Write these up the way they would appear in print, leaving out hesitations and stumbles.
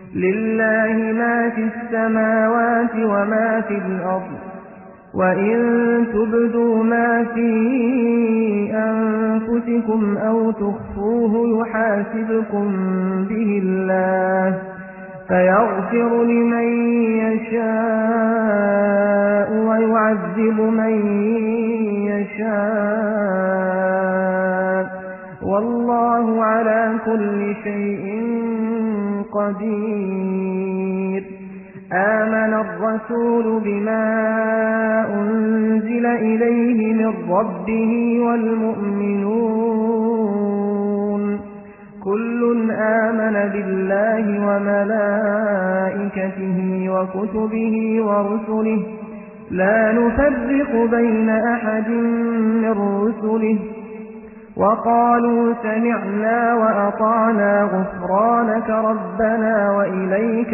لله ما في السماوات وما في الأرض وإن تبدوا ما في أنفسكم أو تخفوه يحاسبكم به الله فيغفر لمن يشاء ويعذب من يشاء والله على كل شيء قدير. آمن الرسول بما أنزل إليه من ربه والمؤمنون كل آمن بالله وملائكته وكتبه ورسله لا نفرق بين أحد من رسله وقالوا سمعنا وأطعنا غفرانك ربنا وإليك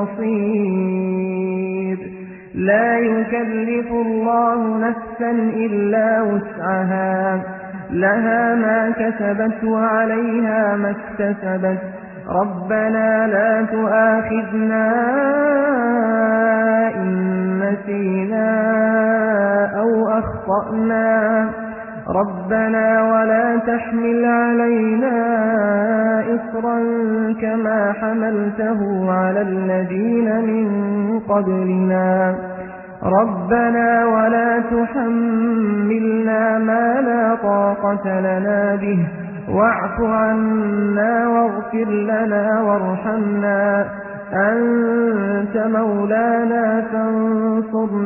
المصير. لا يكلف الله نفسا إلا وسعها لها ما كسبت وعليها ما اكتسبت ربنا لا تؤاخذنا إن نسينا أو أخطأنا ربنا ولا تحمل علينا إصرا كما حملته على الذين من قبلنا ربنا ولا تحملنا ما لا طاقة لنا به واعف عنا واغفر لنا وارحمنا أنت مولانا فانصرنا